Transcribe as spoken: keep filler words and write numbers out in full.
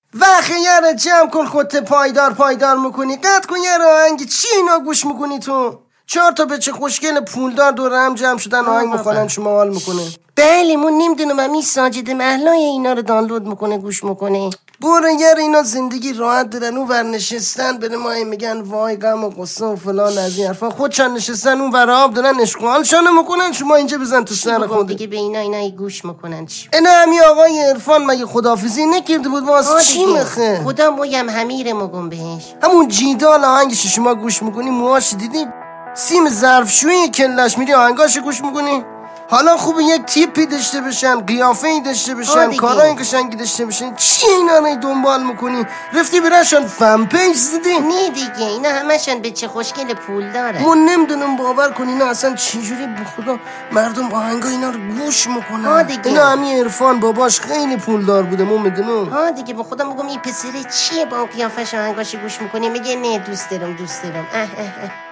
وقتی یه را جمع کن خودت پایدار پایدار میکنی. قطع کن یه را آهنگ چی اینا گوش میکنی تو؟ چهار تا بچه خوشگل پولدار دور هم جمع شدن آهنگ میخوانن شما حال میکنه. بله من نمیدونم امی ساجد محلای اینا رو دانلود میکنه گوش میکنه. برو یه اینا زندگی راحت دارن اون ور نشستن بره ما میگن وای غم و قصه و فلان از این حرفا. خودشان نشستن اون ور آب دارن اشغالشان میکنن شما اینجا بزن تو سر خود دیگه به اینا اینا گوش میکنن. چی اینا همی آقای عرفان مگه خداحافظی نکرده بود واسه چی مخه؟ خدا مویم همیر مگم بهش. همون جیدال آهنگش شما گوش میکنی موهاش دیدی سیم ظرفشویی کلش میری آهنگاش گوش میکنی. حالا خوبه یک تیپی داشته بشن قیافه‌ای داشته بشن کارای قشنگی داشته بشن. چی اینا رو دنبال میکنی؟ رفتی براشون فن پیج زدی؟ نه دیگه اینا همشون بچه خوشگل پول داره. من نمیدونم باور کنی اینا اصلا چجوری بخدا مردم آهنگا اینا رو گوش میکنن. اینا همین عرفان باباش خیلی پولدار بوده من میدونم. ها دیگه به خدا میگم این پسره چیه با قیافش آهنگاش گوش میکنی؟ میگه نه دوست دارم دوست دارم. اه اه اه.